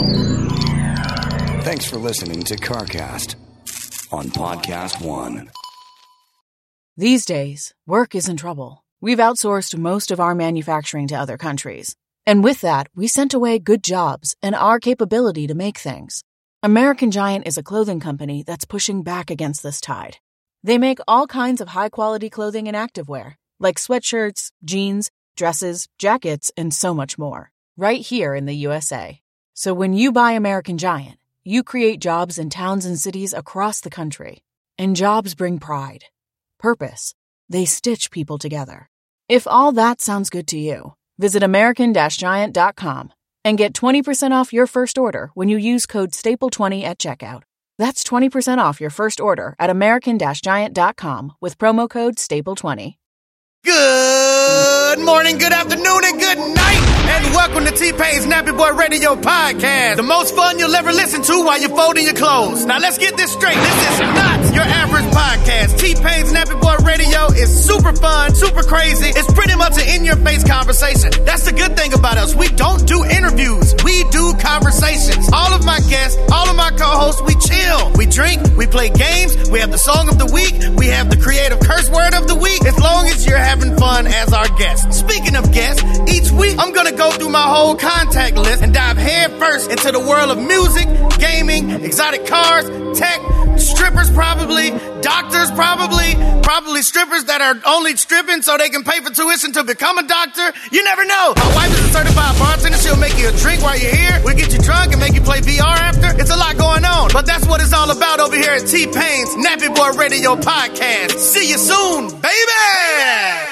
Thanks for listening to CarCast on Podcast One. These days, work is in trouble. We've outsourced most of our manufacturing to other countries. And with that, we sent away good jobs and our capability to make things. American Giant is a clothing company that's pushing back against this tide. They make all kinds of high-quality clothing and activewear, like sweatshirts, jeans, dresses, jackets, and so much more, right here in the USA. So when you buy American Giant, you create jobs in towns and cities across the country. And jobs bring pride, purpose. They stitch people together. If all that sounds good to you, visit American-Giant.com and get 20% off your first order when you use code STAPLE20 at checkout. That's 20% off your first order at American-Giant.com with promo code STAPLE20. Good morning, good afternoon, and good night. And welcome to T-Pain's Nappy Boy Radio Podcast. The most fun you'll ever listen to while you're folding your clothes. Now let's get this straight. This is not your average podcast. T-Pain's Nappy Boy Radio is super fun, super crazy. It's pretty much an in-your-face conversation. That's the good thing about us. We don't do interviews. We do conversations. All of my guests, all of my co-hosts, we chill. We drink, we play games. We have the song of the week. We have the creative curse word of the week. As long as you're having fun as our guest. Speaking of guests, each week I'm gonna go through my whole contact list and dive head first into the world of music, gaming, exotic cars, tech, strippers probably, doctors probably strippers that are only stripping so they can pay for tuition to become a doctor. You never know. My wife is a certified bartender. She'll make you a drink while you're here. We'll get you drunk and make you play VR after. It's a lot going on. But that's what it's all about over here at T-Pain's Nappy Boy Radio Podcast. See you soon, baby!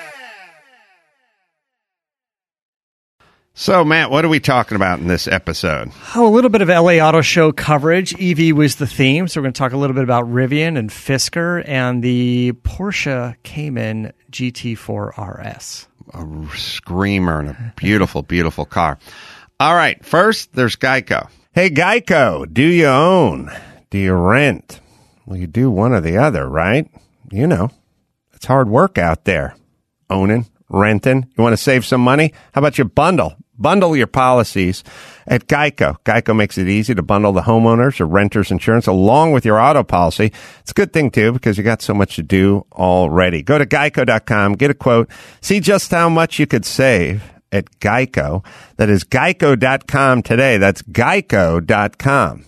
So, Matt, what are we talking about in this episode? Oh, a little bit of LA Auto Show coverage. EV was the theme, so we're going to talk a little bit about Rivian and Fisker and the Porsche Cayman GT4 RS. A screamer and a beautiful, beautiful car. All right, first, there's Geico. Hey, Geico, do you own? Do you rent? Well, you do one or the other, right? You know, it's hard work out there. Owning, renting. You want to save some money? How about you bundle? Bundle your policies at Geico. Geico makes it easy to bundle the homeowners or renters insurance along with your auto policy. It's a good thing, too, because you got so much to do already. Go to geico.com, get a quote, see just how much you could save at Geico. That is geico.com today. That's geico.com.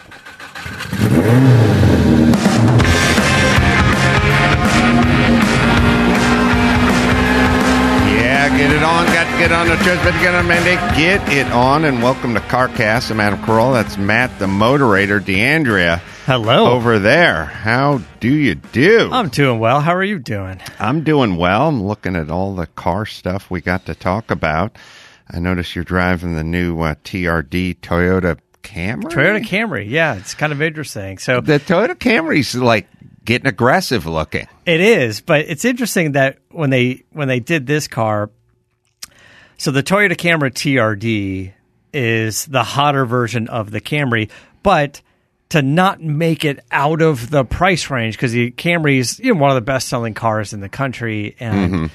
Get it on. Got to get on the Trisbit. Get on Monday. Get it on. And welcome to CarCast. I'm Adam Carolla. That's Matt, the moderator. D'Andrea. Hello. Over there. How do you do? I'm doing well. How are you doing? I'm doing well. I'm looking at all the car stuff we got to talk about. I notice you're driving the new TRD Toyota Camry. Toyota Camry. Yeah, it's kind of interesting. So the Toyota Camry's like getting aggressive looking. It is, but it's interesting that when they did this car. So the Toyota Camry TRD is the hotter version of the Camry, but to not make it out of the price range, because the Camry is one of the best-selling cars in the country, and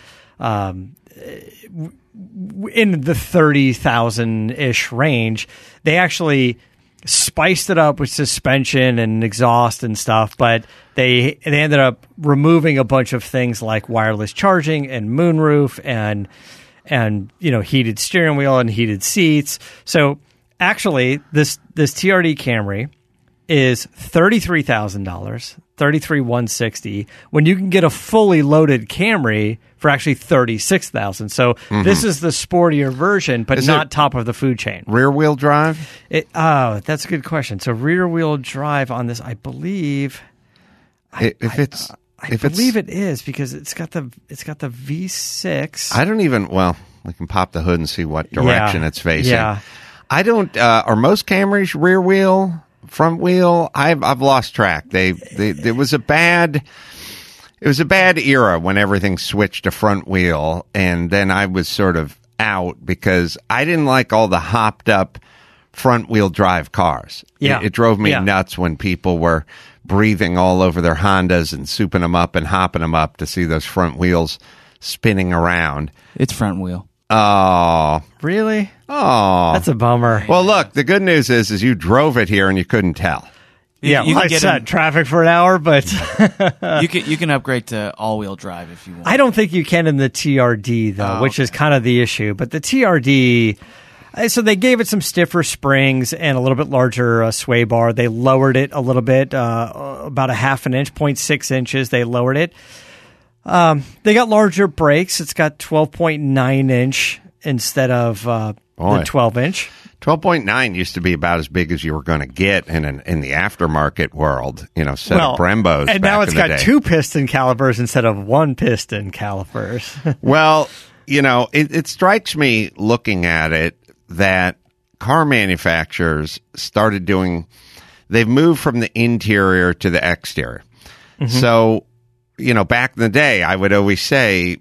in the 30,000-ish range, they actually spiced it up with suspension and exhaust and stuff, but they ended up removing a bunch of things like wireless charging and moonroof and heated steering wheel and heated seats. So actually, this TRD Camry is $33,000, $33,160, when you can get a fully loaded Camry for actually $36,000. So this is the sportier version, but not top of the food chain. Rear wheel drive? That's a good question. So rear wheel drive on this, I believe. I believe it is, because it's got the V6. I don't even. Well, we can pop the hood and see what direction it's facing. Yeah. I don't. Are most Camrys rear wheel, front wheel? I've lost track. It was a bad era when everything switched to front wheel, and then I was sort of out because I didn't like all the hopped up front wheel drive cars. Yeah. It drove me nuts when people were breathing all over their Hondas and souping them up and hopping them up to see those front wheels spinning around. It's front wheel. Oh. Really? Oh, That's a bummer. well, look, the good news is you drove it here and you couldn't tell. Yeah, you well, can I get sat in- traffic for an hour, but you can upgrade to all-wheel drive if you want. I don't think you can in the TRD, though, which is kind of the issue. But the TRD, so they gave it some stiffer springs and a little bit larger sway bar. They lowered it a little bit, about a half an inch, 0.6 inches. They lowered it. They got larger brakes. It's got 12.9 inch instead of the 12 inch. 12.9 used to be about as big as you were going to get in the aftermarket world, set of Brembos. And now it's got 2 piston calipers instead of 1 piston calipers. Well, it strikes me looking at it that car manufacturers started they've moved from the interior to the exterior. Mm-hmm. So, back in the day, I would always say,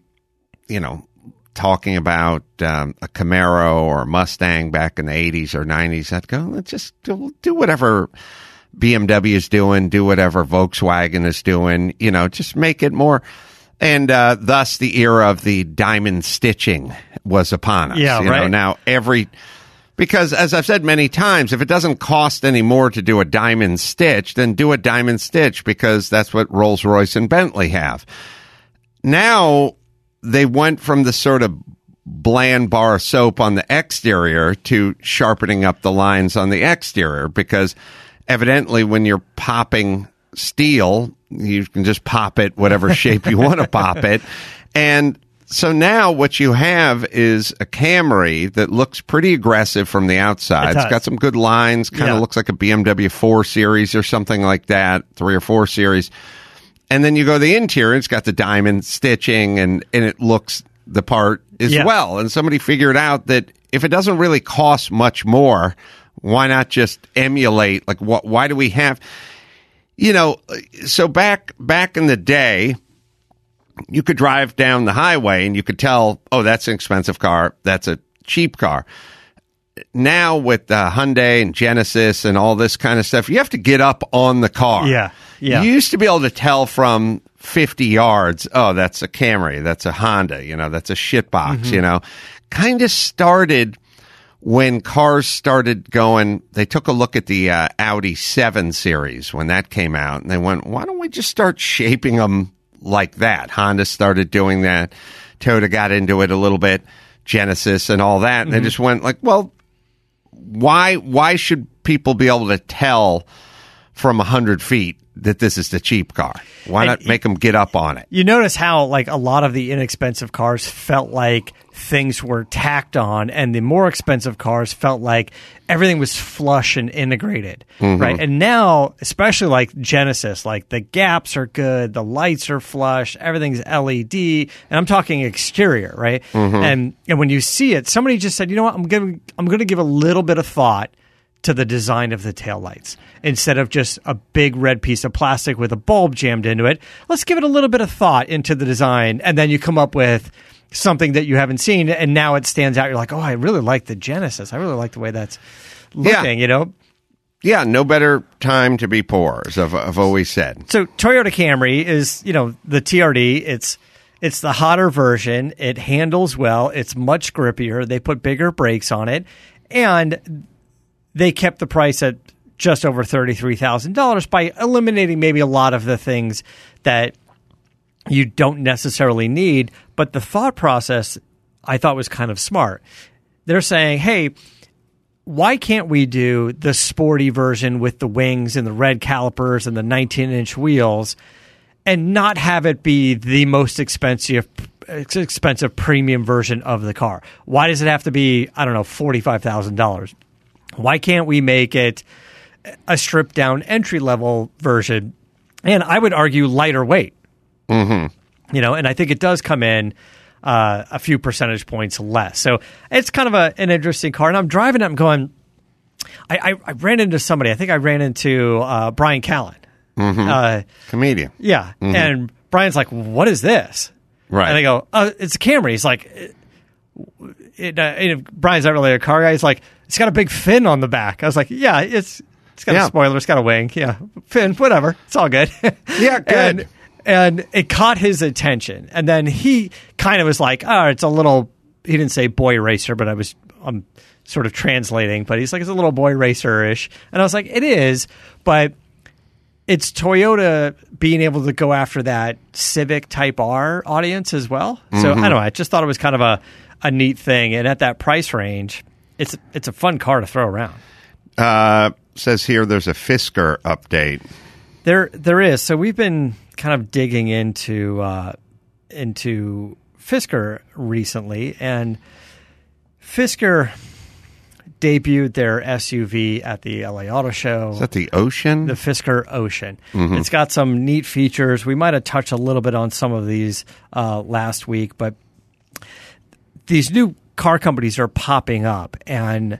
talking about a Camaro or a Mustang back in the 80s or 90s, I'd go, let's just do whatever BMW is doing, do whatever Volkswagen is doing, just make it more. And thus the era of the diamond stitching was upon us. Yeah, right. Now because as I've said many times, if it doesn't cost any more to do a diamond stitch, then do a diamond stitch, because that's what Rolls-Royce and Bentley have. Now, they went from the sort of bland bar of soap on the exterior to sharpening up the lines on the exterior, because evidently when you're popping steel, you can just pop it whatever shape you want to pop it. And so now what you have is a Camry that looks pretty aggressive from the outside. It's got some good lines, kind of looks like a BMW 4 Series or something like that, 3 or 4 Series. And then you go to the interior, it's got the diamond stitching, and it looks the part as well. And somebody figured out that if it doesn't really cost much more, why not just emulate? Like, why do we have, so back in the day, you could drive down the highway and you could tell, oh, that's an expensive car, that's a cheap car. Now with Hyundai and Genesis and all this kind of stuff, you have to get up on the car. Yeah. You used to be able to tell from 50 yards, oh, that's a Camry, that's a Honda, that's a shitbox, Kind of started when cars started going, they took a look at the Audi 7 Series when that came out, and they went, why don't we just start shaping them like that? Honda started doing that. Toyota got into it a little bit, Genesis and all that, and they just went like, well, why should people be able to tell from 100 feet that this is the cheap car? Why not make them get up on it? You notice how a lot of the inexpensive cars felt like things were tacked on, and the more expensive cars felt like everything was flush and integrated, right? And now, especially like Genesis, like the gaps are good, the lights are flush, everything's LED, and I'm talking exterior, right? And when you see it, somebody just said, you know what, I'm going to give a little bit of thought to the design of the taillights. Instead of just a big red piece of plastic with a bulb jammed into it, let's give it a little bit of thought into the design, and then you come up with something that you haven't seen, and now it stands out. You're like, oh, I really like the Genesis. I really like the way that's looking, Yeah, no better time to be poor, as I've always said. So Toyota Camry is, the TRD. It's the hotter version. It handles well. It's much grippier. They put bigger brakes on it, and they kept the price at just over $33,000 by eliminating maybe a lot of the things that you don't necessarily need. But the thought process, I thought, was kind of smart. They're saying, hey, why can't we do the sporty version with the wings and the red calipers and the 19-inch wheels and not have it be the most expensive premium version of the car? Why does it have to be, $45,000? Why can't we make it a stripped-down entry-level version? And I would argue lighter weight. And I think it does come in a few percentage points less. So it's kind of an interesting car. And I'm driving it, I'm going, I ran into somebody. I think I ran into Brian Callen. Comedian. Yeah. And Brian's like, what is this? Right. And I go, it's a Camry. He's like, Brian's not really a car guy. He's like, it's got a big fin on the back. I was like, yeah, it's got a spoiler. It's got a wing. Yeah. Fin, whatever. It's all good. Yeah, good. And it caught his attention. And then he kind of was like, it's a little, he didn't say boy racer, but I'm sort of translating, but he's like, it's a little boy racer-ish. And I was like, it is, but it's Toyota being able to go after that Civic Type R audience as well. So I don't know. I just thought it was kind of a neat thing. And at that price range, it's a fun car to throw around. Says here there's a Fisker update. There is. So we've been kind of digging into Fisker recently, and Fisker debuted their SUV at the LA Auto Show. Is that the Ocean? The Fisker Ocean. It's got some neat features. We might have touched a little bit on some of these last week, but these new car companies are popping up, and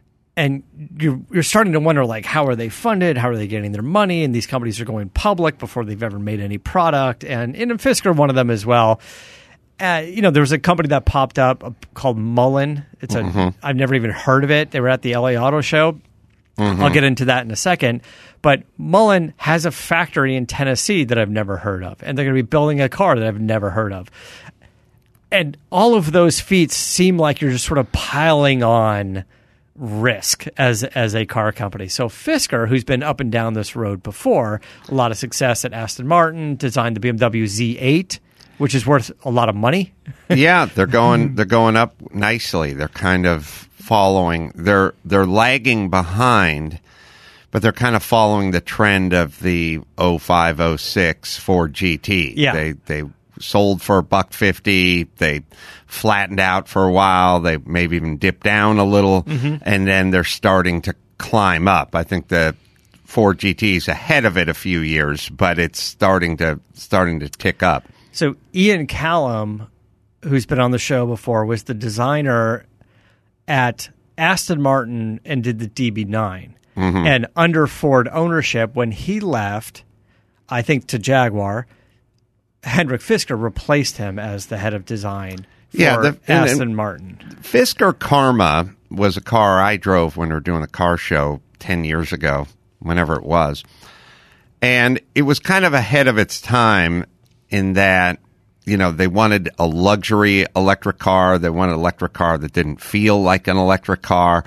you're starting to wonder, like, how are they funded? How are they getting their money? And these companies are going public before they've ever made any product. And Fisker, one of them as well. There was a company that popped up called Mullen. I've never even heard of it. They were at the LA Auto Show. I'll get into that in a second. But Mullen has a factory in Tennessee that I've never heard of. And they're going to be building a car that I've never heard of. And all of those feats seem like you're just sort of piling on risk as a car company. So Fisker, who's been up and down this road before, a lot of success at Aston Martin, designed the BMW Z8, which is worth a lot of money. Yeah, they're going up nicely. They're kind of following. They're lagging behind, but they're kind of following the trend of the 05, 06 Ford GT. Yeah. They sold for $150. They flattened out for a while. They maybe even dipped down a little, and then they're starting to climb up. I think the Ford GT is ahead of it a few years, but it's starting to tick up. So Ian Callum, who's been on the show before, was the designer at Aston Martin and did the DB9. And under Ford ownership, when he left, I think to Jaguar, Hendrik Fisker replaced him as the head of design for Aston Martin. Fisker Karma was a car I drove when we were doing a car show 10 years ago, whenever it was. And it was kind of ahead of its time in that, they wanted a luxury electric car. They wanted an electric car that didn't feel like an electric car.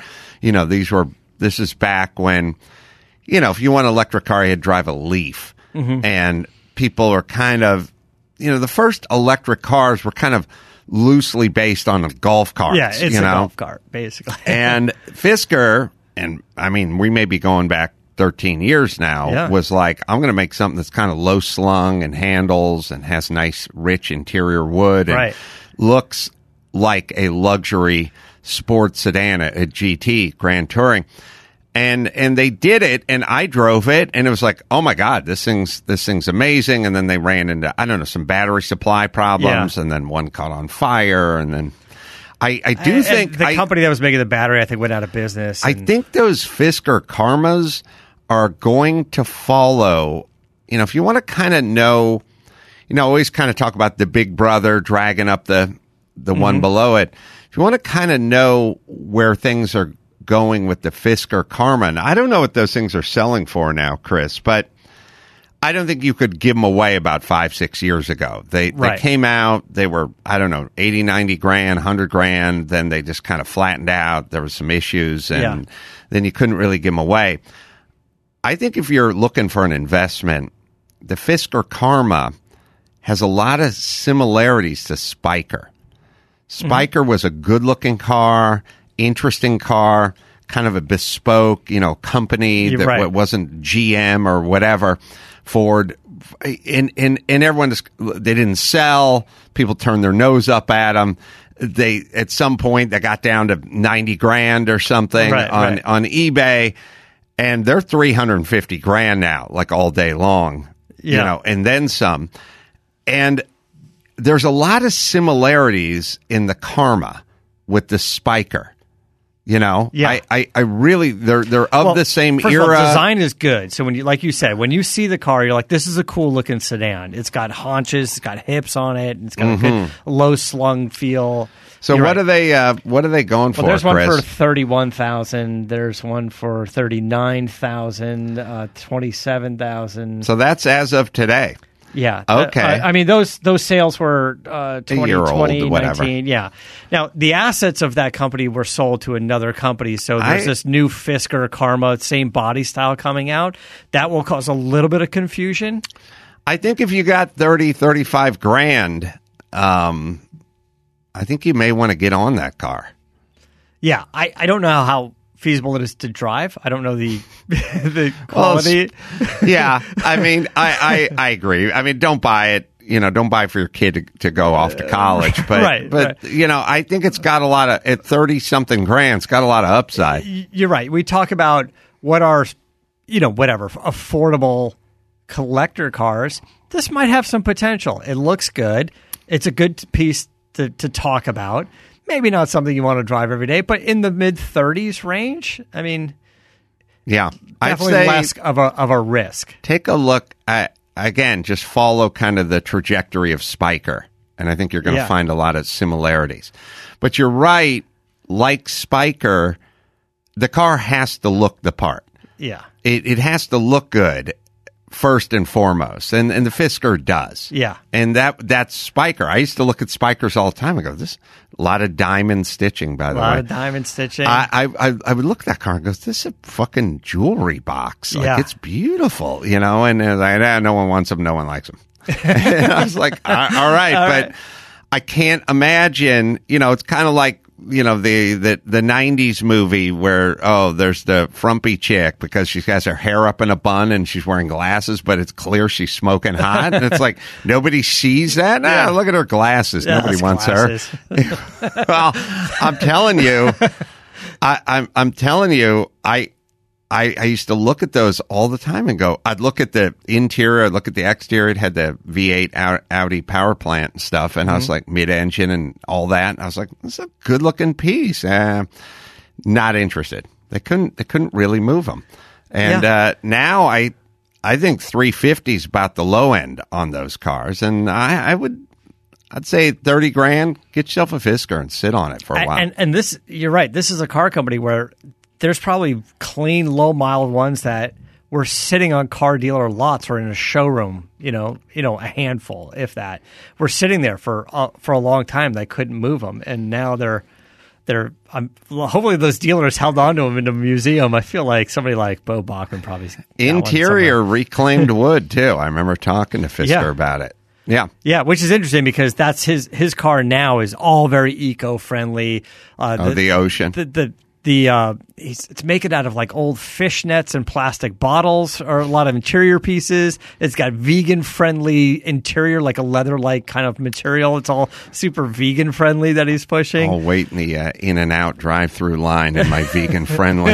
This is back when, if you want an electric car, you had to drive a Leaf. And people are kind of, the first electric cars were kind of loosely based on golf carts. Yeah, it's a golf cart, basically. And Fisker, and I mean, we may be going back 13 years now, was like, I'm going to make something that's kind of low slung and handles and has nice, rich interior wood and looks like a luxury sports sedan, a GT Grand Touring. And they did it, and I drove it, and it was like, oh my God, this thing's amazing. And then they ran into, some battery supply problems, and then one caught on fire, and then I do think the company that was making the battery, I think, went out of business. I think those Fisker Karmas are going to follow. If you want to kind of know, always kind of talk about the big brother dragging up the one below it. If you want to kind of know where things are going with the Fisker Karma, and I don't know what those things are selling for now, Chris, but I don't think you could give them away about 5-6 years ago. They came out, they were, 80, 90 grand, 100 grand, then they just kind of flattened out. There was some issues, and then you couldn't really give them away. I think if you're looking for an investment, the Fisker Karma has a lot of similarities to Spiker. Spiker was a good-looking car, interesting car, kind of a bespoke, company that wasn't GM or whatever. Ford, and everyone they didn't sell. People turned their nose up at them. They at some point they got down to 90 grand or something on eBay, and they're 350 grand now, like all day long, and then some. And there's a lot of similarities in the Karma with the Spiker. I really, they're of the same first era. Of all, design is good. So when you, like you said, when you see the car, you're like, this is a cool looking sedan. It's got haunches, it's got hips on it, and it's got a good low slung feel. So what are they going for? Well, there's one Chris? for 31,000. There's one for 39,000, 27,000. So that's as of today. Yeah. Okay. I mean, those sales were 2020, 19. Yeah. Now, the assets of that company were sold to another company. So there's this new Fisker Karma, same body style coming out. That will cause a little bit of confusion. I think if you got 30, 35 grand, I think you may want to get on that car. Yeah. I don't know how feasible it is to drive. I don't know the quality. Yeah, I mean, I agree. I mean, don't buy it. Don't buy it for your kid to go off to college. But Right. I think it's got a lot of at 30-something grand. It's got a lot of upside. You're right. We talk about what are whatever affordable collector cars. This might have some potential. It looks good. It's a good piece to talk about. Maybe not something you want to drive every day, but in the mid-30s range, I mean, yeah, definitely I'd say less of a risk. Take a look at, again, just follow kind of the trajectory of Spyker, and I think you're going to find a lot of similarities. But you're right, like Spyker, the car has to look the part. Yeah. It has to look good. First and foremost, and the Fisker does, and that's Spyker. I used to look at Spykers all the time. I go, this a lot of diamond stitching, by the way. A lot of diamond stitching. I would look at that car and go, this is a fucking jewelry box. Like it's beautiful, and I was like, no one wants them, no one likes them. And I was like, all right, but I can't imagine. It's kind of like. The 90s movie where, there's the frumpy chick because she has her hair up in a bun and she's wearing glasses, but it's clear she's smoking hot. And it's like, nobody sees that? Nah, look at her glasses. Nobody wants her. Well, I'm telling you, I'm telling you, I used to look at those all the time and go, I'd look at the interior, I'd look at the exterior. It had the V8 Audi power plant and stuff. And I was like mid-engine and all that. And I was like, this is a good looking piece. Not interested. They couldn't really move them. And now I think 350 is about the low end on those cars. And I'd say 30 grand, get yourself a Fisker and sit on it for a while. And this, you're right. This is a car company where there's probably clean, low-mile ones that were sitting on car dealer lots or in a showroom, a handful, if that. Were sitting there for a long time. They couldn't move them, and now they're hopefully those dealers held on to them in a museum. I feel like somebody like Bo Bachman probably interior reclaimed wood too. I remember talking to Fisker about it. Yeah, which is interesting because that's his car now is all very eco-friendly. The Ocean. It's making out of like old fish nets and plastic bottles or a lot of interior pieces. It's got vegan friendly interior, like a leather like kind of material. It's all super vegan friendly that he's pushing. I'll wait in the In-N-Out drive-through line in my vegan friendly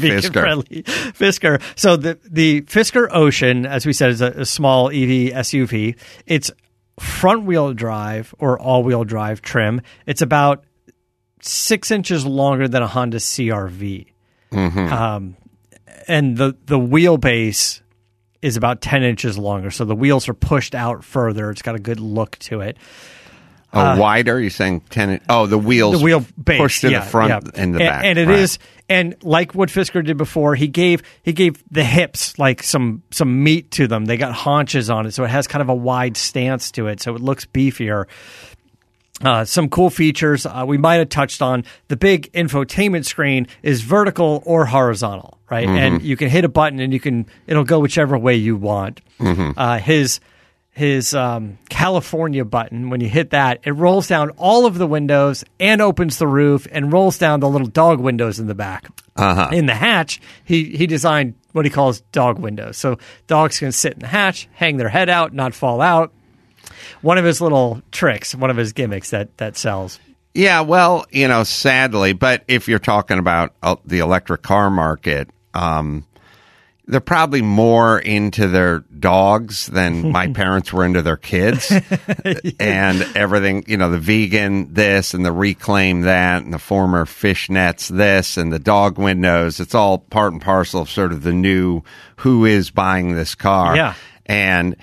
Fisker. So the Fisker Ocean, as we said, is a small EV SUV. It's front wheel drive or all wheel drive trim. It's about 6 inches longer than a Honda CR-V. Mm-hmm. And the wheelbase is about 10 inches longer. So the wheels are pushed out further. It's got a good look to it. Wider? You're saying 10? The wheels. The wheel base pushed to the front and the back. And it is, and like what Fisker did before, he gave the hips like some meat to them. They got haunches on it, so it has kind of a wide stance to it, so it looks beefier. Some cool features we might have touched on. The big infotainment screen is vertical or horizontal, right? Mm-hmm. And you can hit a button and it'll go whichever way you want. Mm-hmm. His California button, when you hit that, it rolls down all of the windows and opens the roof and rolls down the little dog windows in the back. Uh-huh. In the hatch, he designed what he calls dog windows. So dogs can sit in the hatch, hang their head out, not fall out. One of his little tricks, one of his gimmicks that sells. Yeah, well, sadly, but if you're talking about the electric car market, they're probably more into their dogs than my parents were into their kids. And everything, the vegan this and the reclaim that and the former fishnets this and the dog windows. It's all part and parcel of sort of the new who is buying this car. Yeah. And,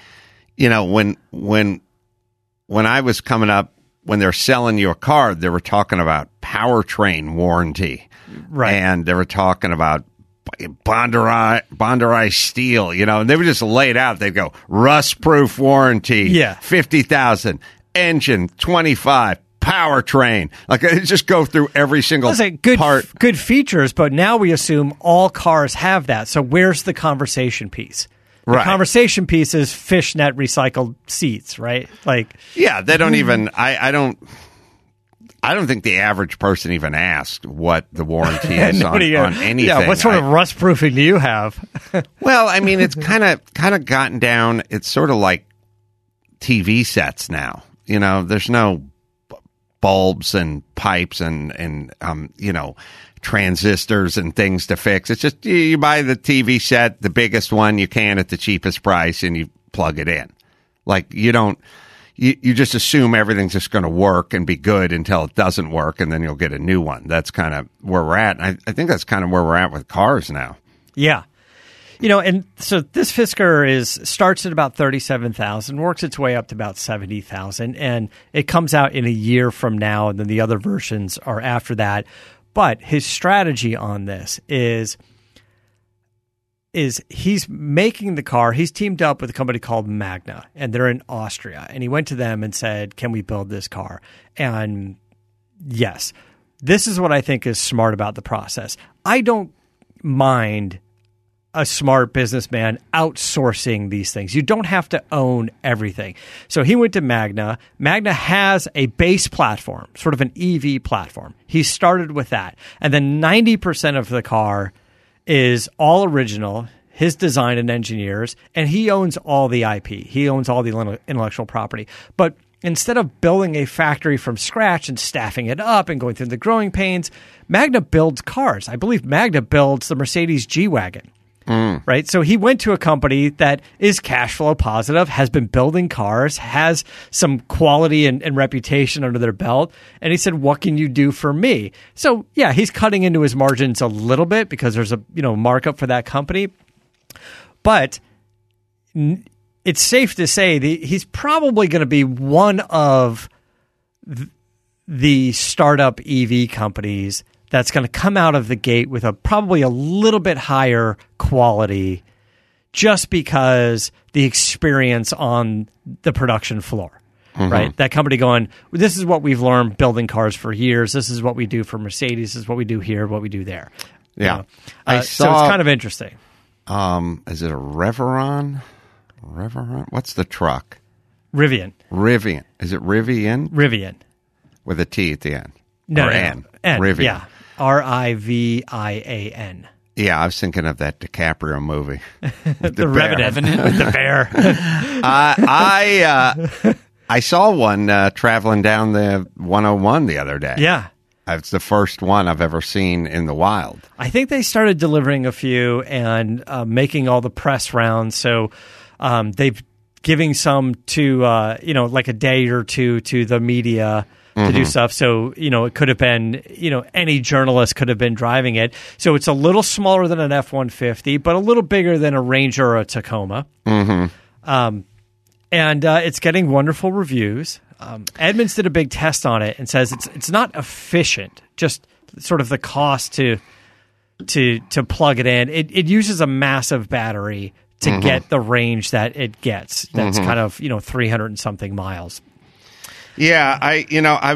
when I was coming up, when they're selling you a car, they were talking about powertrain warranty. Right. And they were talking about Bonderai steel, and they would just lay it out. They'd go rust-proof warranty, 50,000, engine 25, powertrain. Like they just go through every single part. Good features, but now we assume all cars have that. So where's the conversation piece? The conversation piece is fishnet recycled seats, right? Like, yeah, they don't even. I don't think the average person even asked what the warranty is on anything. Yeah, what sort of rust proofing do you have? Well, I mean, it's kind of gotten down. It's sort of like TV sets now. There's no bulbs and pipes and transistors and things to fix. It's just you buy the TV set, the biggest one you can at the cheapest price, and you plug it in. Like you don't. You just assume everything's just going to work and be good until it doesn't work, and then you'll get a new one. That's kind of where we're at. And I think that's kind of where we're at with cars now. Yeah. And so this Fisker starts at about $37,000, works its way up to about $70,000, and it comes out in a year from now, and then the other versions are after that. But his strategy on this is he's making the car. He's teamed up with a company called Magna, and they're in Austria. And he went to them and said, can we build this car? And yes, this is what I think is smart about the process. I don't mind a smart businessman outsourcing these things. You don't have to own everything. So he went to Magna. Magna has a base platform, sort of an EV platform. He started with that. And then 90% of the car is all original, his design and engineers, and he owns all the IP. He owns all the intellectual property. But instead of building a factory from scratch and staffing it up and going through the growing pains, Magna builds cars. I believe Magna builds the Mercedes G-Wagon. Right? So he went to a company that is cash flow positive, has been building cars, has some quality and reputation under their belt. And he said, what can you do for me? So yeah, he's cutting into his margins a little bit because there's a markup for that company. But it's safe to say he's probably going to be one of the startup EV companies that's going to come out of the gate with probably a little bit higher quality just because the experience on the production floor, right? That company going, this is what we've learned building cars for years. This is what we do for Mercedes. This is what we do here, what we do there. Yeah. So it's kind of interesting. Is it a Reveron? What's the truck? Rivian. Is it Rivian? Rivian. With a T at the end. No, N. Rivian. Yeah. Rivian. Yeah, I was thinking of that DiCaprio movie. The Revenant with the bear. I saw one traveling down the 101 the other day. Yeah. It's the first one I've ever seen in the wild. I think they started delivering a few and making all the press rounds. So they've giving some to, like a day or two to the media to do stuff. So, it could have been, any journalist could have been driving it. So it's a little smaller than an F-150, but a little bigger than a Ranger or a Tacoma. And it's getting wonderful reviews. Edmunds did a big test on it and says it's not efficient, just sort of the cost to plug it in. It uses a massive battery to get the range that it gets. That's kind of, 300 and something miles. Yeah, I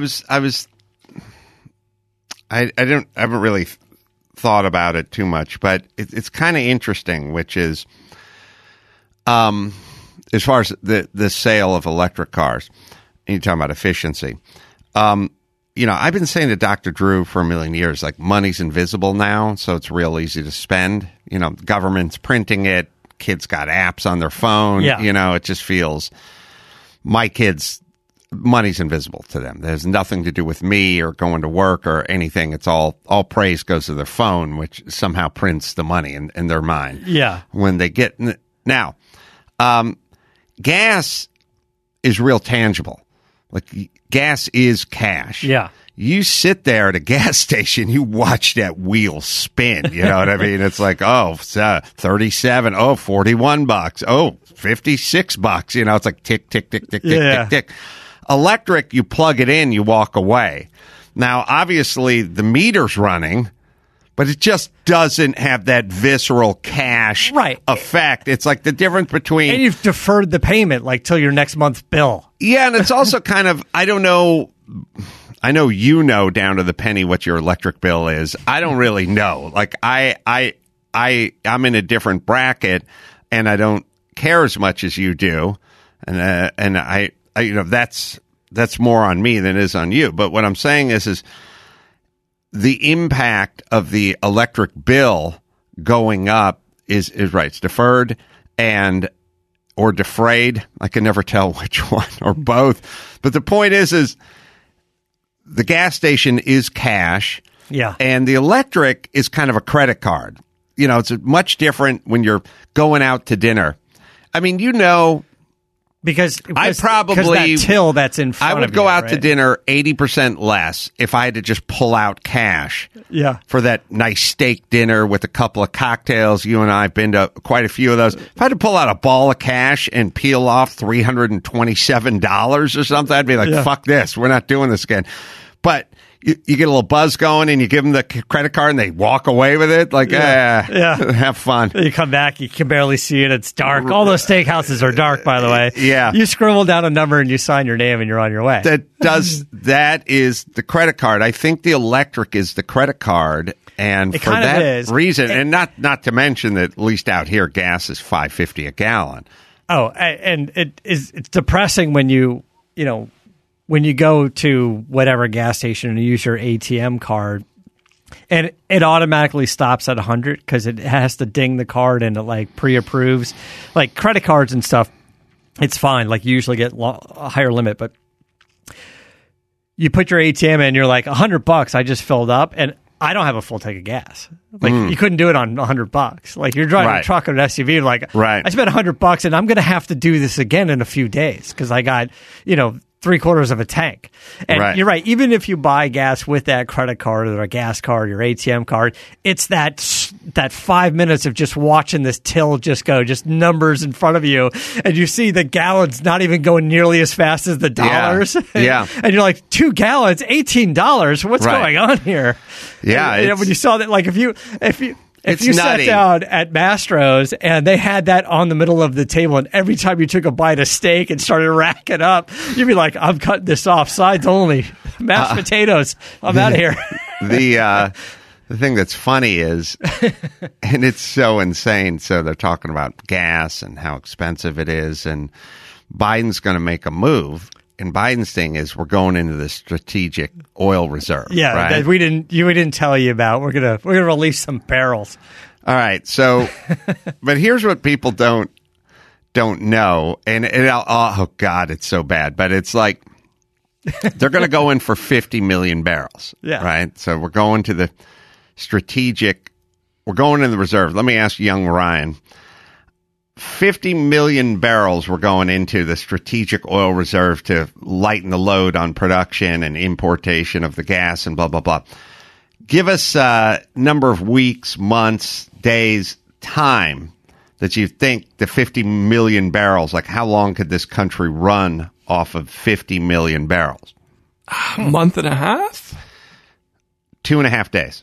haven't really thought about it too much, but it's kind of interesting, which is, as far as the sale of electric cars, and you're talking about efficiency. I've been saying to Dr. Drew for a million years, like money's invisible now, so it's real easy to spend. Government's printing it, kids got apps on their phone. Yeah. It just feels my kids. Money's invisible to them. There's nothing to do with me or going to work or anything. It's all praise goes to their phone, which somehow prints the money in their mind. Yeah. When they get now, gas is real tangible. Like gas is cash. Yeah. You sit there at a gas station, you watch that wheel spin. You know what I mean? It's like, $37, $41, $56. It's like tick, tick, tick, tick, tick, tick, tick. Electric, you plug it in, you walk away. Now, obviously, the meter's running, but it just doesn't have that visceral cash Right. effect. It's like the difference between... And you've deferred the payment like till your next month's bill. Yeah, and it's also kind of, I don't know, I know you know down to the penny what your electric bill is. I don't really know. Like I'm in a different bracket, and I don't care as much as you do, and I you know that's more on me than it is on you. But what I'm saying is the impact of the electric bill going up is right. It's deferred or defrayed. I can never tell which one or both. But the point is the gas station is cash. Yeah. And the electric is kind of a credit card. You know, it's much different when you're going out to dinner. I mean, you know, Because because that till that's in front of I you. would go out right? to dinner 80% less if I had to just pull out cash. Yeah. For that nice steak dinner with a couple of cocktails. You and I have been to quite a few of those. If I had to pull out a ball of cash and peel off $327 or something, I'd be like, fuck this. We're not doing this again. But you get a little buzz going and you give them the credit card and they walk away with it. Like, have fun. You come back, you can barely see it. It's dark. All those steakhouses are dark, by the way. Yeah. You scribble down a number and you sign your name and you're on your way. That is the credit card. I think the electric is the credit card. And It for kind of that is. reason, and not to mention that at least out here, gas is $5.50 a gallon. Oh, and it's depressing when you go to whatever gas station and use your ATM card, and it automatically stops at 100 because it has to ding the card and it like pre-approves. Like credit cards and stuff, it's fine. Like you usually get a higher limit, but you put your ATM in, you're like $100. I just filled up, and I don't have a full tank of gas. Like you couldn't do it on $100. Like you're driving a truck or an SUV. Like I spent $100, and I'm going to have to do this again in a few days because I got 3/4 of a tank. And you're right. Even if you buy gas with that credit card or a gas card, your ATM card, it's that 5 minutes of just watching this till just go, just numbers in front of you, and you see the gallons not even going nearly as fast as the dollars. Yeah. And you're like, 2 gallons, $18. What's going on here? Yeah. And when you saw that, like if you It's sat nutty. down at Mastro's and they had that on the middle of the table, and every time you took a bite of steak and started racking up, you'd be like, I'm cutting this off, sides only, mashed potatoes, I'm out of here. The thing that's funny is, and it's so insane, so they're talking about gas and how expensive it is, and Biden's going to make a move. And Biden's thing is we're going into the strategic oil reserve. Yeah, right? that we didn't tell you about. We're gonna release some barrels. All right. So, but here's what people don't know, and oh God, it's so bad. But it's like they're going to go in for 50 million barrels. Yeah. Right. So we're going to the strategic. We're going in the reserve. Let me ask young Ryan. 50 million barrels we're going into the strategic oil reserve to lighten the load on production and importation of the gas and blah, blah, blah. Give us a number of weeks, months, days, time that you think the 50 million barrels, like how long could this country run off of 50 million barrels? A month and a half? 2.5 days.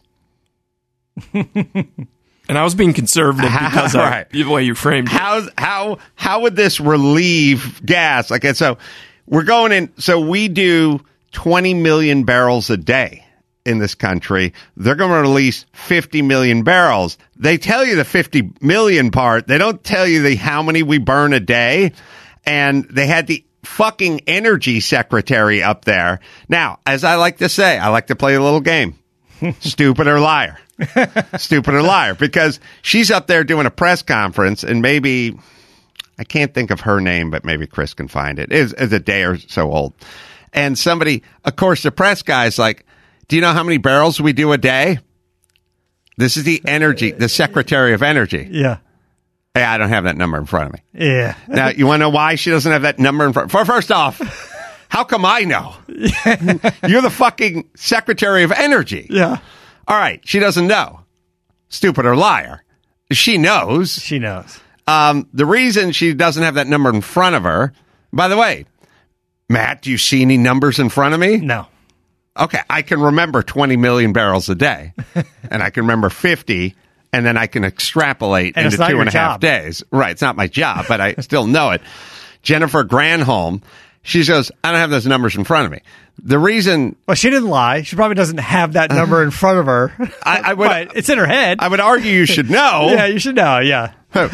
And I was being conservative because of the way you framed it. How would this relieve gas? Okay, so we're going in. So we do 20 million barrels a day in this country. They're going to release 50 million barrels. They tell you the 50 million part. They don't tell you the how many we burn a day. And they had the fucking energy secretary up there. Now, as I like to say, I like to play a little game. Stupid or liar. Stupid or liar, because she's up there doing a press conference, and maybe I can't think of her name, but maybe Chris can find it. It's a day or so old. And somebody, of course, the press guy's like, do you know how many barrels we do a day? This is the Secretary of Energy. Yeah. Hey, I don't have that number in front of me. Yeah. Now, you want to know why she doesn't have that number in front? First off, how come I know? You're the fucking Secretary of Energy. Yeah. All right, she doesn't know. Stupid or liar. She knows. She knows. The reason she doesn't have that number in front of her, by the way, Matt, do you see any numbers in front of me? No. Okay, I can remember 20 million barrels a day, and I can remember 50, and then I can extrapolate And into it's not 2.5 your job. days. Right, it's not my job, but I still know it. Jennifer Granholm, she goes, I don't have those numbers in front of me. The reason... Well, she didn't lie. She probably doesn't have that number in front of her. I would, but it's in her head. I would argue you should know. Yeah, you should know, yeah.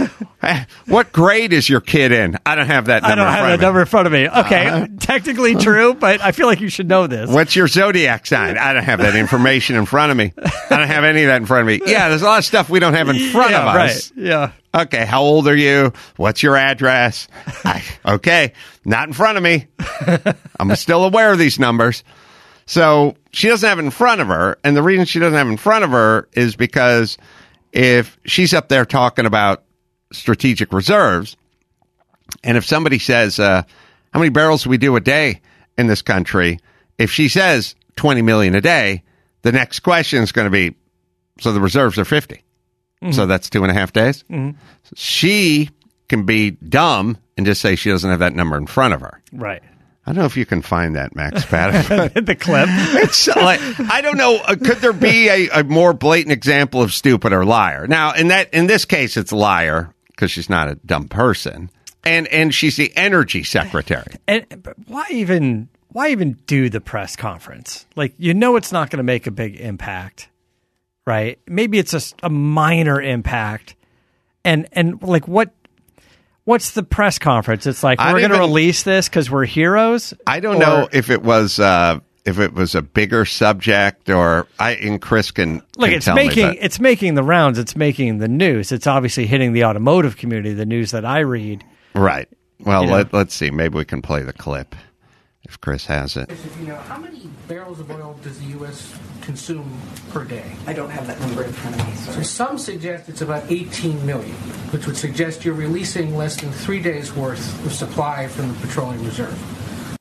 What grade is your kid in? I don't have that number I don't in have front that of me. number in front of me. Okay, technically true, but I feel like you should know this. What's your zodiac sign? I don't have that information in front of me. I don't have any of that in front of me. Yeah, there's a lot of stuff we don't have in front of us. Right. Yeah. Okay, how old are you? What's your address? Okay, not in front of me. I'm still aware of these numbers. So she doesn't have it in front of her, and the reason she doesn't have it in front of her is because if she's up there talking about strategic reserves, and if somebody says, how many barrels do we do a day in this country? If she says 20 million a day, the next question is going to be, so the reserves are 50. Mm-hmm. So that's 2.5 days. Mm-hmm. She can be dumb and just say she doesn't have that number in front of her. Right. I don't know if you can find that, Max Pat. The clip. It's like, I don't know. Could there be a more blatant example of stupid or liar? Now, in this case, it's liar because she's not a dumb person, and she's the energy secretary. But why even do the press conference? Like, it's not going to make a big impact, right? Maybe it's a minor impact, and like what's the press conference? It's like, we're going to release this because we're heroes. I don't know if it was a bigger subject, or Chris can tell me, it's making the rounds. It's making the news. It's obviously hitting the automotive community, the news that I read. Right. Well, let's see. Maybe we can play the clip if Chris has it. How many barrels of oil does the U.S. consume per day? I don't have that number in front of me. So some suggest it's about 18 million, which would suggest you're releasing less than 3 days' worth of supply from the petroleum reserve.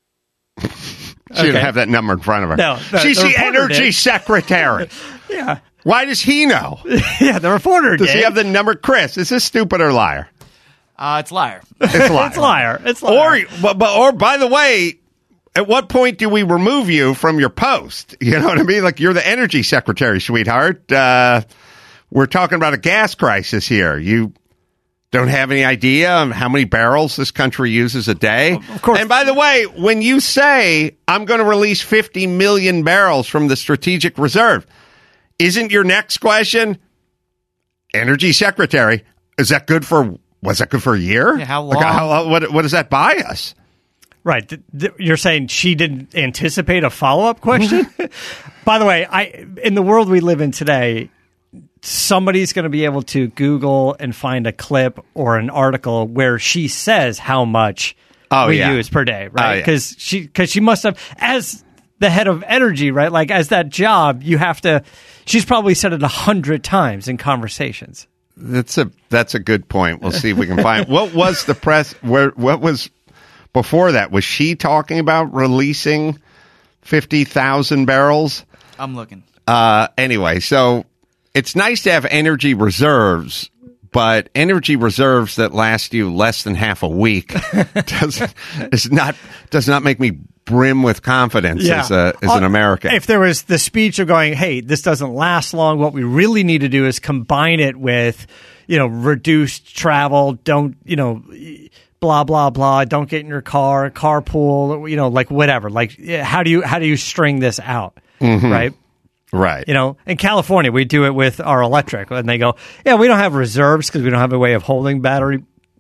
She didn't have that number in front of her. No, she's the energy secretary. Yeah. Why does he know? Yeah, the reporter Does did. he have the number? Chris, is this stupid or liar? It's liar. It's liar. It's liar. It's liar. Or by the way, at what point do we remove you from your post? You know what I mean? Like, you're the energy secretary, sweetheart. We're talking about a gas crisis here. You don't have any idea on how many barrels this country uses a day? Of course. And by the way, when you say, I'm going to release 50 million barrels from the strategic reserve, isn't your next question, energy secretary, was that good for a year? Yeah, how long? Like, what does that buy us? Right. You're saying she didn't anticipate a follow-up question? By the way, in the world we live in today, somebody's going to be able to Google and find a clip or an article where she says how much we use per day, right? Because she must have, as the head of energy, right? Like, as that job, you have to. She's probably said it 100 times in conversations. That's a good point. We'll see if we can find what was the press. What was before that? Was she talking about releasing 50,000 barrels? I'm looking. Anyway, so it's nice to have energy reserves, but energy reserves that last you less than half a week does not make me brim with confidence as an American. If there was the speech of going, hey, this doesn't last long, what we really need to do is combine it with, reduced travel, don't, blah, blah, blah, don't get in your car, carpool, like whatever. Like, how do you string this out, right? Right. In California, we do it with our electric, and they go, yeah, we don't have reserves because we don't have a way of holding power.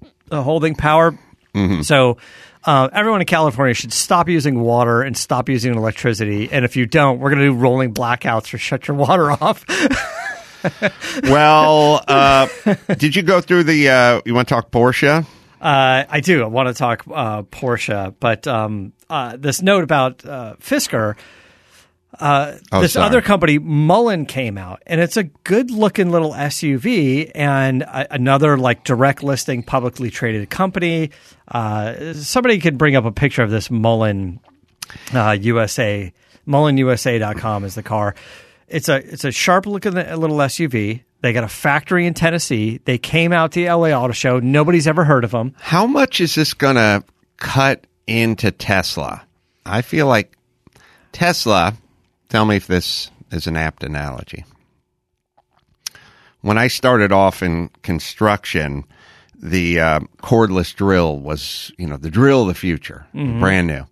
Mm-hmm. So everyone in California should stop using water and stop using electricity. And if you don't, we're going to do rolling blackouts or shut your water off. Well, did you go through you want to talk Porsche? I do. I want to talk Porsche. But this note about Fisker, other company, Mullen, came out, and it's a good-looking little SUV and another like direct listing publicly traded company. Somebody could bring up a picture of this Mullen USA. MullenUSA.com is the car. It's a sharp-looking little SUV. They got a factory in Tennessee. They came out to the LA Auto Show. Nobody's ever heard of them. How much is this going to cut into Tesla? I feel like Tesla, tell me if this is an apt analogy. When I started off in construction, the cordless drill was, the drill of the future, brand new.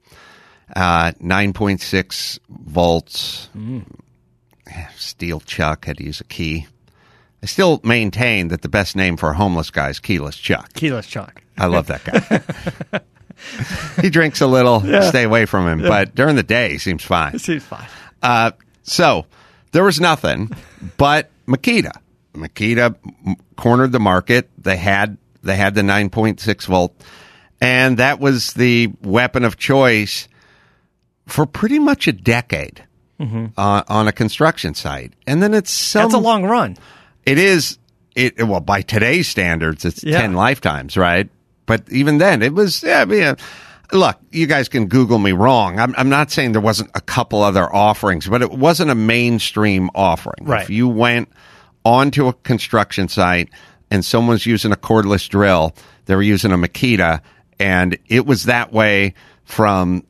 9.6 volts, steel chuck, had to use a key. I still maintain that the best name for a homeless guy is Keyless Chuck. Keyless Chuck. I love that guy. He drinks a little, stay away from him, but during the day, he seems fine. Seems fine. So there was nothing but Makita. Makita cornered the market. They had the 9.6 volt, and that was the weapon of choice for pretty much a decade on a construction site. And then that's a long run. It is. Well, by today's standards, it's 10 lifetimes, right? But even then, it was. Look, you guys can Google me wrong. I'm not saying there wasn't a couple other offerings, but it wasn't a mainstream offering. Right. If you went onto a construction site and someone's using a cordless drill, they were using a Makita, and it was that way from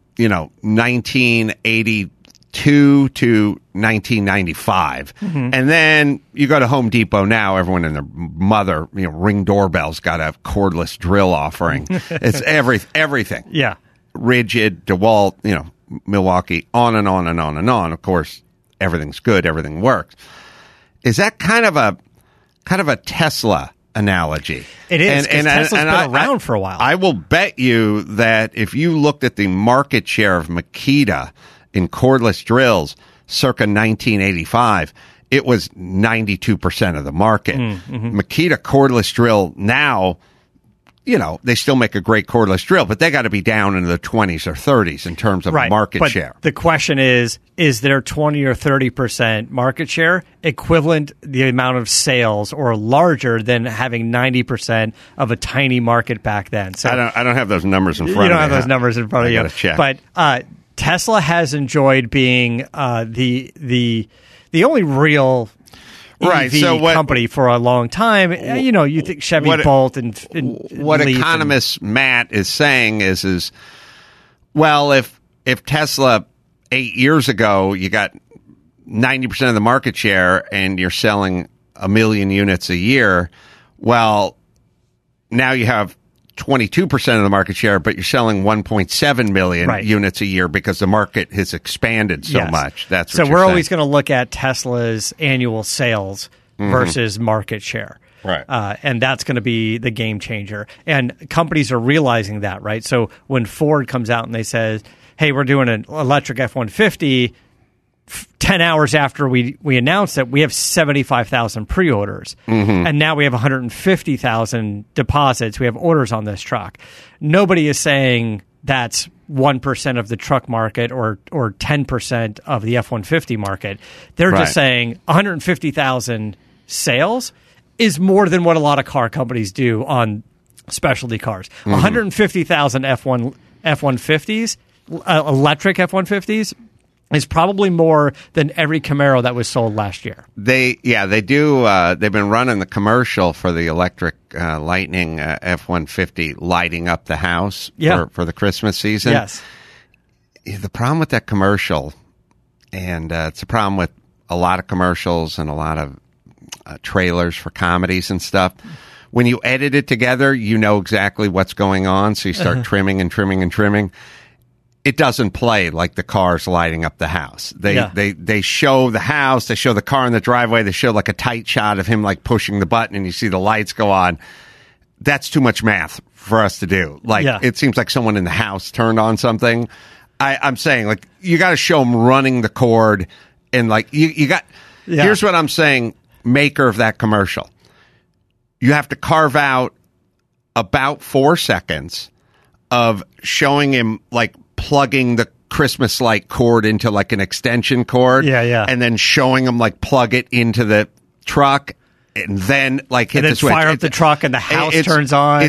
1982 to 1995. And then you go to Home Depot now, everyone and their mother, Ring doorbell's got a cordless drill offering. It's everything. Yeah. Rigid, DeWalt, Milwaukee, on and on and on and on. Of course, everything's good, everything works. Is that kind of a Tesla analogy? It is, because Tesla's been around for a while. I will bet you that if you looked at the market share of Makita in cordless drills circa 1985, it was 92% of the market. Makita cordless drill now, they still make a great cordless drill, but they got to be down into the 20s or 30s in terms of market share. The question is their 20 or 30% market share equivalent the amount of sales or larger than having 90% of a tiny market back then? So I don't have those numbers in front of me. You don't have those numbers in front of you. I got to check. But Tesla has enjoyed being the only real EV company for a long time. You think Chevy Bolt and what Leaf economist Matt is saying is well, if Tesla 8 years ago you got 90% of the market share and you're selling 1 million units a year, well, now you have 22% of the market share, but you're selling 1.7 million units a year because the market has expanded so much. That's what we're always going to look at Tesla's annual sales versus market share. Right. And that's going to be the game changer. And companies are realizing that, right? So when Ford comes out and they say, hey, we're doing an electric F-150, 10 hours after we announced it, we have 75,000 pre-orders. And now we have 150,000 deposits. We have orders on this truck. Nobody is saying that's 1% of the truck market or 10% of the F-150 market. They're just saying 150,000 sales is more than what a lot of car companies do on specialty cars. 150,000 F-150s, electric F-150s, is probably more than every Camaro that was sold last year. They do. They've been running the commercial for the electric Lightning F-150 lighting up the house for the Christmas season. Yes. The problem with that commercial, and it's a problem with a lot of commercials and a lot of trailers for comedies and stuff. When you edit it together, you know exactly what's going on, so you start trimming and trimming and trimming. It doesn't play like the car's lighting up the house. They show the house, they show the car in the driveway, they show like a tight shot of him like pushing the button and you see the lights go on. That's too much math for us to do. It seems like someone in the house turned on something. I'm saying, like, you got to show them running the cord and like you got. Here's what I'm saying, maker of that commercial. You have to carve out about 4 seconds of showing him like plugging the Christmas light cord into like an extension cord. And then showing him like plug it into the truck and then like hit the switch. Fire up the truck and the house turns on.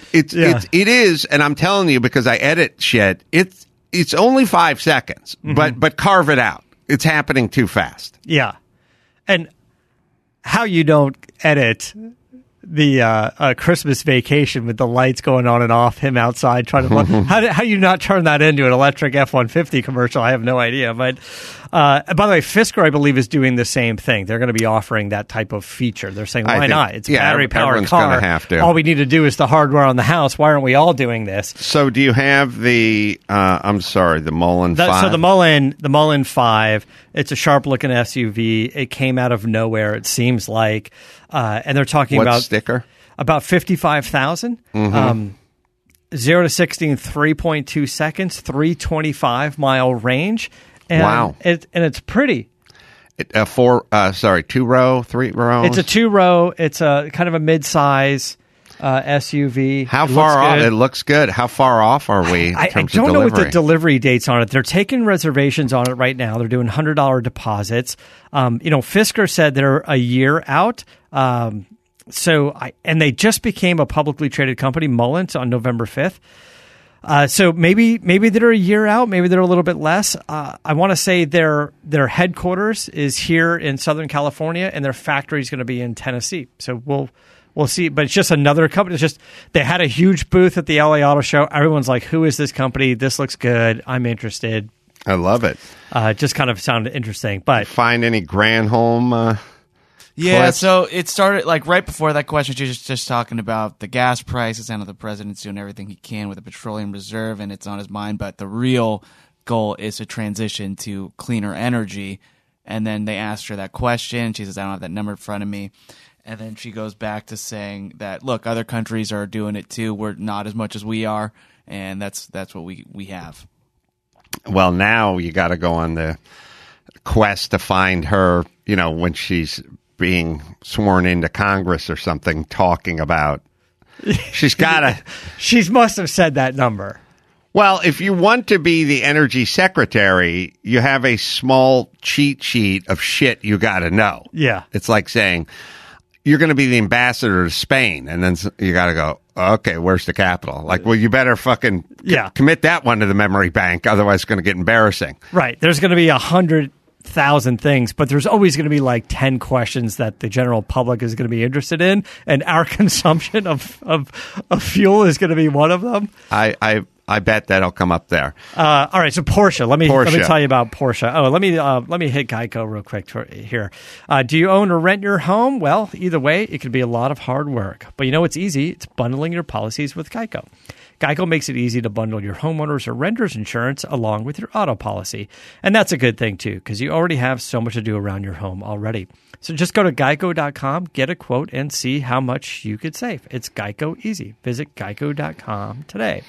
It is, and I'm telling you because I edit shit, it's only 5 seconds, but carve it out. It's happening too fast. Yeah. And how you don't edit the Christmas Vacation with the lights going on and off, him outside trying to how you not turn that into an electric F-150 commercial? I have no idea. But by the way, Fisker, I believe, is doing the same thing. They're going to be offering that type of feature. They're saying, why not? It's a battery-powered car. Gonna have to. All we need to do is the hardware on the house. Why aren't we all doing this? So do you have the, the Mullen 5? So the Mullen 5, it's a sharp-looking SUV. It came out of nowhere, it seems like. And they're talking What sticker? About 55,000. 0 to 60 in 3.2 seconds, 325-mile range. And wow. It's pretty. Two row, three row? It's a two row. It's a kind of a mid-size SUV. How far off? It looks good. How far off are we? I don't know what the delivery dates on it. They're taking reservations on it right now. They're doing $100 deposits. Fisker said they're a year out. And they just became a publicly traded company, Mullins, on November 5th. So maybe they're a year out. Maybe they're a little bit less. I want to say their headquarters is here in Southern California, and their factory is going to be in Tennessee. So we'll see. But it's just another company. It's just they had a huge booth at the LA Auto Show. Everyone's like, "Who is this company? This looks good. I'm interested." I love it. Just kind of sounded interesting. But find any Granholm? Yeah, clips? so it started like right before that question. She was just talking about the gas prices. I know the president's doing everything he can with the petroleum reserve, and it's on his mind. But the real goal is to transition to cleaner energy. And then they asked her that question. She says, "I don't have that number in front of me." And then she goes back to saying that, look, other countries are doing it too. We're not as much as we are, and that's what we have. Well, now you got to go on the quest to find her, when she's being sworn into Congress or something, talking about. She's got to. She must have said that number. Well, if you want to be the energy secretary, you have a small cheat sheet of shit you got to know. Yeah. It's like saying you're going to be the ambassador to Spain, and then you got to go, okay, where's the capital? Like, well, you better fucking commit that one to the memory bank, otherwise it's going to get embarrassing. Right. There's going to be 100,000 things, but there's always going to be like 10 questions that the general public is going to be interested in, and our consumption of fuel is going to be one of them. I bet that'll come up there. All right, so Porsche. Let me tell you about Porsche. Oh, let me hit Geico real quick here. Do you own or rent your home? Well, either way, it could be a lot of hard work. But it's easy. It's bundling your policies with Geico. Geico makes it easy to bundle your homeowners or renters insurance along with your auto policy. And that's a good thing, too, because you already have so much to do around your home already. So just go to geico.com, get a quote, and see how much you could save. It's Geico easy. Visit geico.com today.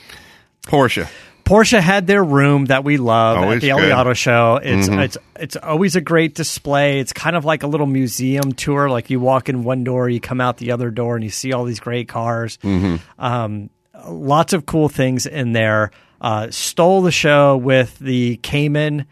Porsche had their room that we love at the LA Auto Show. It's always a great display. It's kind of like a little museum tour. Like you walk in one door, you come out the other door, and you see all these great cars. Lots of cool things in there. Stole the show with the Cayman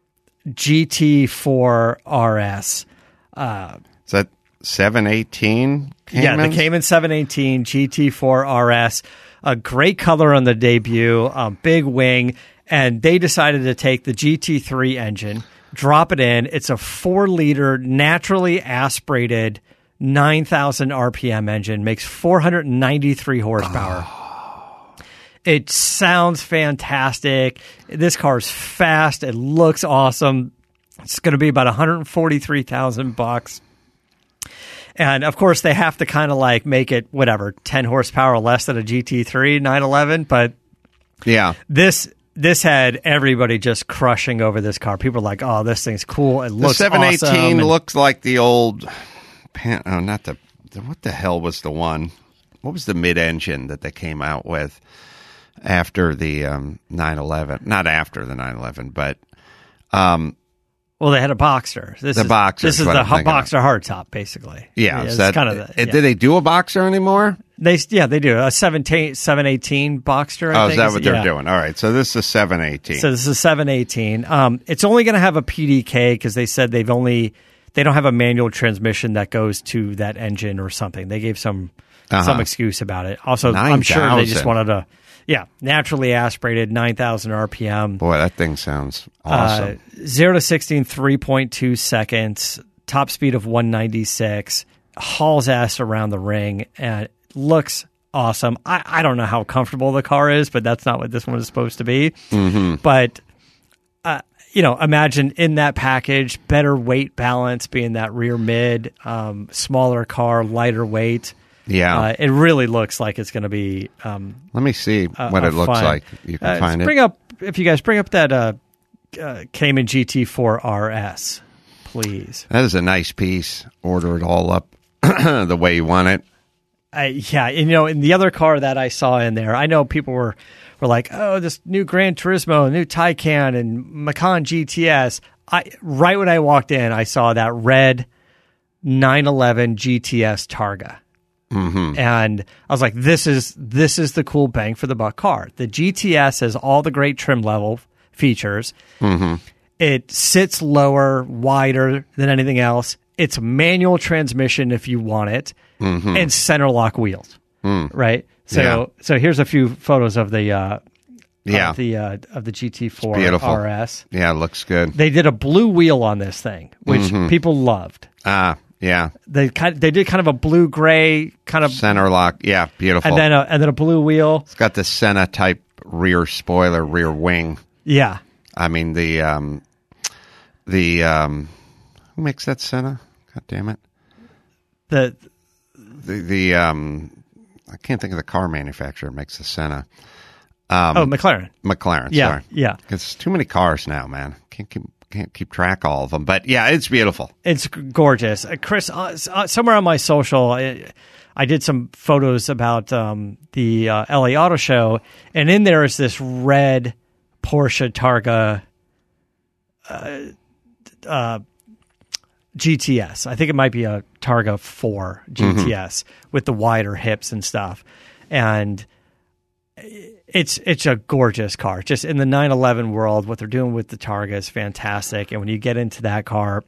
GT4 RS. Is that 718? Yeah, the Cayman 718 GT4 RS. A great color on the debut, a big wing, and they decided to take the GT3 engine, drop it in. It's a 4-liter, naturally aspirated, 9,000 RPM engine, makes 493 horsepower. It sounds fantastic. This car's fast. It looks awesome. It's going to be about $143,000. And, of course, they have to kind of like make it, 10 horsepower less than a GT3 911. But yeah, this had everybody just crushing over this car. People are like, oh, this thing's cool. It looks awesome. The 718 looks like the old, what the hell was the one? What was the mid-engine that they came out with after the 911? Not after the 911, but... well, they had a Boxster. This is the Boxster hardtop, basically. Yeah, it's kind of did they do a Boxster anymore? They do a 718 Boxster. I think. Is that what they're doing? All right, so this is a 718. So this is a 718. It's only going to have a PDK because they said they don't have a manual transmission that goes to that engine or something. They gave some excuse about it. Also, 9, I'm sure they just wanted to. Yeah, naturally aspirated, 9,000 RPM. Boy, that thing sounds awesome. 0 to 60 in 3.2 seconds, top speed of 196. hauls ass around the ring and looks awesome. I don't know how comfortable the car is, but that's not what this one is supposed to be. But imagine in that package, better weight balance, being that rear mid, smaller car, lighter weight. Yeah. It really looks like it's going to be. Let me see what it looks like. You can find it. If you guys bring up that Cayman GT4 RS, please. That is a nice piece. Order it all up the way you want it. Yeah, and, in the other car that I saw in there, I know people were like, oh, this new Gran Turismo, new Taycan, and Macan GTS. Right when I walked in, I saw that red 911 GTS Targa. And I was like, this is the cool bang for the buck car. The GTS has all the great trim level features. It sits lower, wider than anything else. It's manual transmission if you want it, and center lock wheels. Right. So here's a few photos of the of the GT4 RS. Yeah, it looks good. They did a blue wheel on this thing, which people loved. Yeah. They did kind of a blue gray kind of center lock. Yeah, beautiful. And then a blue wheel. It's got the Senna type rear spoiler, rear wing. Yeah. I mean the who makes that Senna? God damn it. The I can't think of the car manufacturer that makes the Senna. McLaren. McLaren, yeah, sorry. Yeah. It's too many cars now, man. Can't keep track of all of them. But yeah, it's beautiful. It's gorgeous. Chris, somewhere on my social, I did some photos about the LA Auto Show, and in there is this red Porsche Targa GTS. I think it might be a Targa 4 GTS with the wider hips and stuff. And it's a gorgeous car. Just in the 911 world, what they're doing with the Targa is fantastic. And when you get into that car,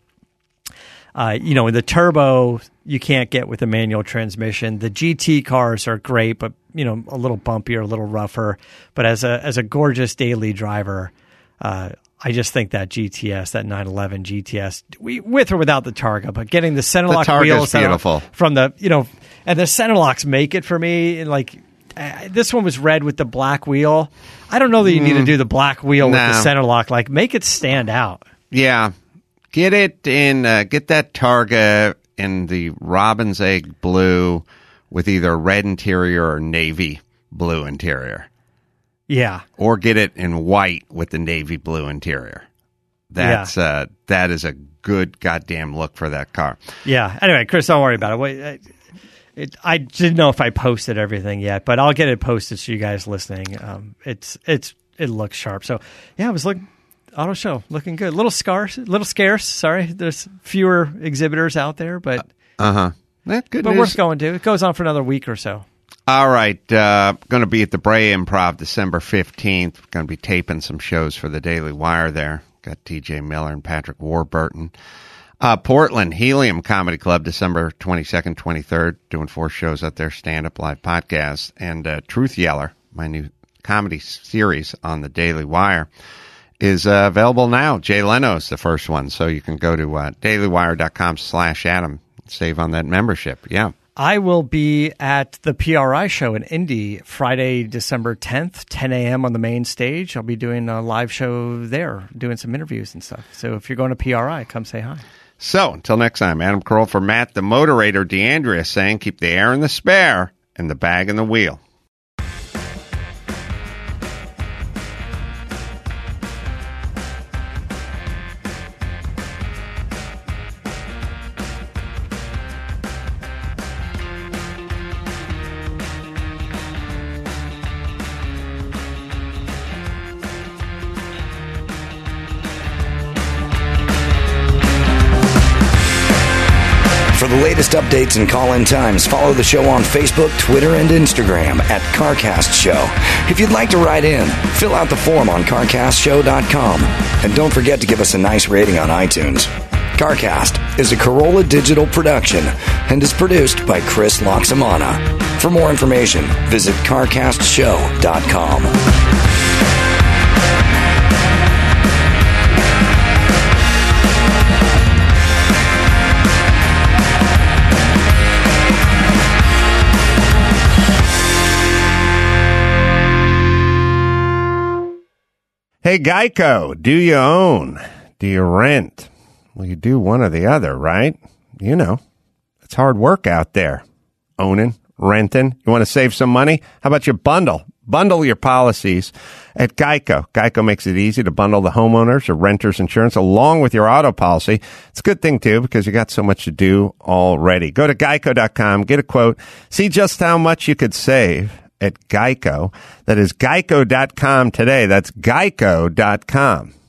the turbo you can't get with a manual transmission. The GT cars are great, but a little bumpier, a little rougher. But as a gorgeous daily driver, I just think that GTS, that 911 GTS, with or without the Targa, but getting the center lock wheels beautiful. From the and the center locks make it for me. And this one was red with the black wheel. I don't know that you need to do the black wheel with the center lock. Make it stand out. Yeah, get it in. Get that Targa in the robin's egg blue with either red interior or navy blue interior. Yeah, or get it in white with the navy blue interior. That is a good goddamn look for that car. Yeah. Anyway, Chris, don't worry about it. I didn't know if I posted everything yet, but I'll get it posted so you guys listening. It looks sharp. So yeah, it was auto show looking good. A little scarce. Sorry, there's fewer exhibitors out there, but That's good. But news. worth going to. It goes on for another week or so. All right, going to be at the Brea Improv December 15th. Going to be taping some shows for the Daily Wire there. Got T.J. Miller and Patrick Warburton. Portland Helium Comedy Club December 22nd, 23rd. Doing 4 shows out there, stand-up live podcasts. And Truth Yeller, my new comedy series on the Daily Wire, is available now. Jay Leno's the first one, so you can go to dailywire.com/Adam. Save on that membership. Yeah. I will be at the PRI show in Indy Friday, December 10th, 10 a.m. on the main stage. I'll be doing a live show there, doing some interviews and stuff. So if you're going to PRI, come say hi. So until next time, Adam Carolla for Matt, the moderator, DeAndrea saying keep the air in the spare and the bag in the wheel. For the latest updates and call-in times, follow the show on Facebook, Twitter, and Instagram at CarCast Show. If you'd like to write in, fill out the form on CarCastShow.com. And don't forget to give us a nice rating on iTunes. CarCast is a Carolla Digital production and is produced by Chris Loxamana. For more information, visit CarCastShow.com. Hey, Geico, do you own? Do you rent? Well, you do one or the other, right? You know, it's hard work out there. Owning, renting. You want to save some money? How about you bundle? Bundle your policies at Geico. Geico makes it easy to bundle the homeowners or renters insurance along with your auto policy. It's a good thing, too, because you got so much to do already. Go to geico.com, get a quote, see just how much you could save at Geico. That is geico.com today. That's geico.com.